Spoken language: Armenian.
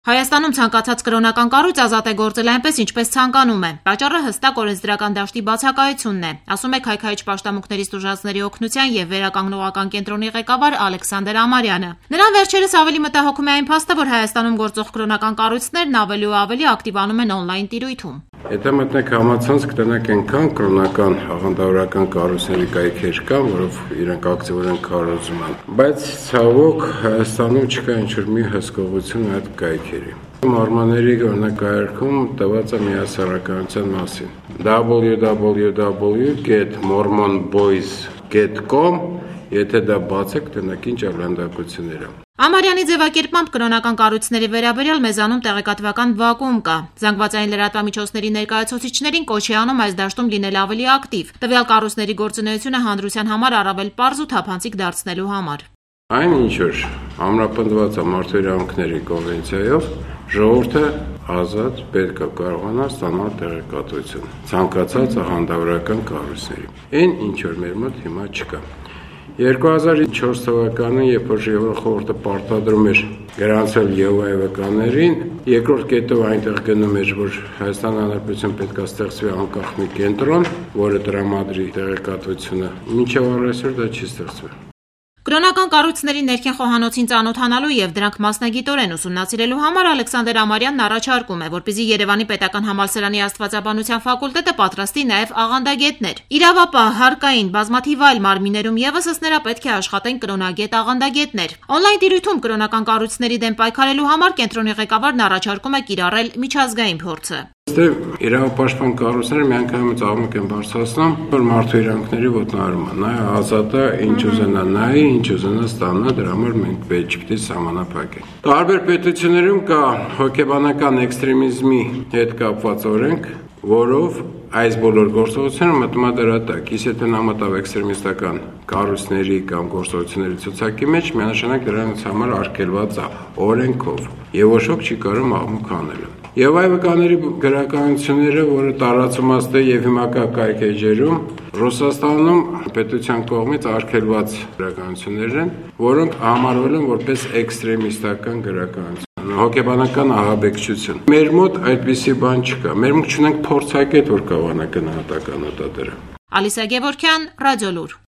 Հայաստանում ցանկացած կրոնական կառույց ազատ է գործել այնպես, ինչպես ցանկանում է։ Պատճառը հստակ օրենսդրական դաշտի բացակայությունն է, ասում է քայքայիչ պաշտամունքների ստուժածների օգնության եւ վերականգնողական կենտրոնի ղեկավար Ալեքսանդր Ամարյանը։ Նրան վերջերս ավելի մտահոգում է այն փաստը, որ Հայաստանում գործող կրոնական կառույցներն ավելի ու ավելի ակտիվանում են օնլայն տիրույթում։ Եթե մտնեք համացանց, կտնեք այնքան կրոնական աղանդավորական կառույցների կայքեր կան, որով իրենք ակտիվ են քարոզում են, բայց ցավոք Հայաստանում չկա ինչ-որ մի հսկողություն այդ կայքերի։ Մարմաների օրնակարգում տված է միասեռականության մասին www.mormonboys.com Եթե դա բացեք, տնեք ինչ ավանդակություններ են։ Ամարյանի ձևակերպմամբ կրոնական կառույցների վերաբերյալ մեզանում տեղեկատվական վակուում կա։ Զանգվածային լրատվամիջոցների ներկայացուցիչներին կոչ է անում այս դաշտում լինել ավելի ակտիվ, տվյալ կառույցների գործունեությունը հանրության համար առավել պարզ ու թափանցիկ դարձնելու համար։ Այն ինչ որ ամրապնդված է մարդու իրավունքների կոնվենցիայով, ժողովուրդը ազատ պետք է կարողանա ստանալ տեղեկատվություն ցանկացած աղանդավորական կառույցների։ Այն ինչ որ մեր մոտ հիմա չկա։ 2004 թվականին, երբ որ Եվրոխորհուրդը պարտադրում էր գրանցել ԵՈԱ-վկաներին, երկրորդ կետով այնտեղ գնում էր, որ Հայաստանի Հանրապետություն պետք է ստեղծվի անկախ մի կենտրոն, որը տրամադրի տեղեկատվությունը, մինչև այսօր դա չի ստեղծվել։ Կրոնական կառույցների ներքին խոհանոցին ծանոթանալու եւ դրանք մասնագիտորեն ուսումնասիրելու համար Ալեքսանդր Ամարյանն առաջարկում է, որպեսզի Երևանի պետական համալսարանի աստվածաբանության ֆակուլտետը պատրաստի նաեւ աղանդագետներ։ Իրավապահ, հարկային, բազմաթիվ այլ մարմիններում եւս ըստ նրա պետք է աշխատեն կրոնագետ աղանդագետներ։ Օնլայն տիրույթում կրոնական կառույցների դեմ պայքարելու համար կենտրոնի ղեկավարն առաջարկում է կիրառել միջազգային փորձը։ Իրավապաշտպան կառույցները միանգամից աղմուկ են բարձրացնում, որ մարդու իրավունքների ոտնահարումը, նա ազատ է ինչ ուզենա նայի, ինչ ուզենա ստանա, դրա համար մենք պետք է սահմանափակենք։ Տարբեր պետություններում կա հոգեբանական էքստրեմիզմի հետ կապված օրենք, որով այս բոլոր գործողությունները մտնում է դրա տակ։ Իսկ եթե նա մտավ էքստրեմիստական կառույցների կամ գործողությունների ցուցակի մեջ, միանշանակ դրանց համար արգելված է օրենքով, եւ ոչ ոք չի կարող աղմուկ անել։ Եվ այ վկաների գրականությունները, որը տարածումաստ է եւ հիմա կա կայքեջերում, Ռուսաստանում պետության կողմից արգելված գրականություններ են, որոնք համարվել են որպես էքստրեմիստական գրականություն, հոգեբանական ահաբեկչություն։ Մեր մոտ այդպիսի բան չկա։ Մեր մոտ չունենք փորձագետ, որ կարողանա գնահատական դատել։ Ալիսա Գևորգյան, Ռադիոլուր։